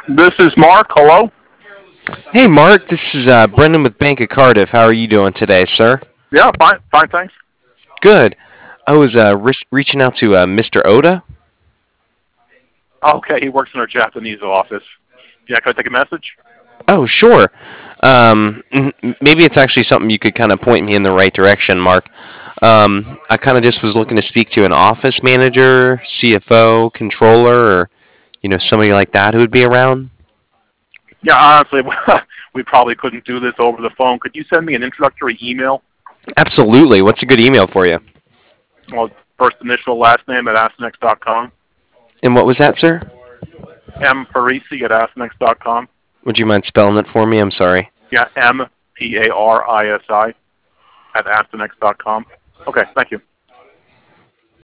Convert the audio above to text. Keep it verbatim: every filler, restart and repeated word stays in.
This is Mark. Hello. Hey, Mark, this is uh, Brendan with Bank of Cardiff. How are you doing today, sir? Yeah, fine, fine, thanks. Good. I was uh, re- reaching out to uh, Mister Oda. Okay, he works in our Japanese office. Yeah, can I take a message? Oh, sure. Um, m- maybe it's actually something you could kind of point me in the right direction, Mark. Um, I kind of just was looking to speak to an office manager, C F O, controller, or you know somebody like that who would be around. Yeah, honestly, we probably couldn't do this over the phone. Could you send me an introductory email? Absolutely. What's a good email for you? Well, first initial, last name at astinex dot com. And what was that, sir? M Parisi at astinex dot com. Would you mind spelling it for me? I'm sorry. Yeah, M P A R I S I at astinex dot com. Okay, thank you.